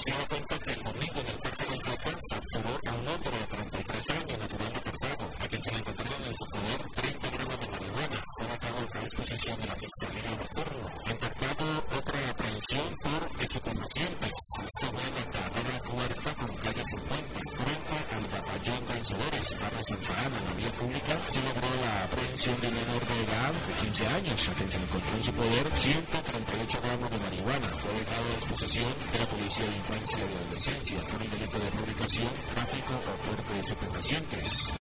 policía cuenta que el domingo en el Parque del Copa capturó a un hombre de 33 años, natural de Cartago, a quien se le encontraron en su poder 30 gramos de marihuana. Fue matado a disposición de la Fiscalía Nocturna. En Cartago, otra aprehensión por estupefacientes. Esto fue en la carrera cuarta con calle 50. Frente al batallón de vencedores, barrio Santa Ana, en la vía pública, se logró la aprehensión de un menor de edad de 15 años, a quien se le encontró en su poder 138 gramos de marihuana. Fue dejado a disposición de la Policía de Infancia y Adolescencia por el delito de fabricación, tráfico o porte de estupefacientes.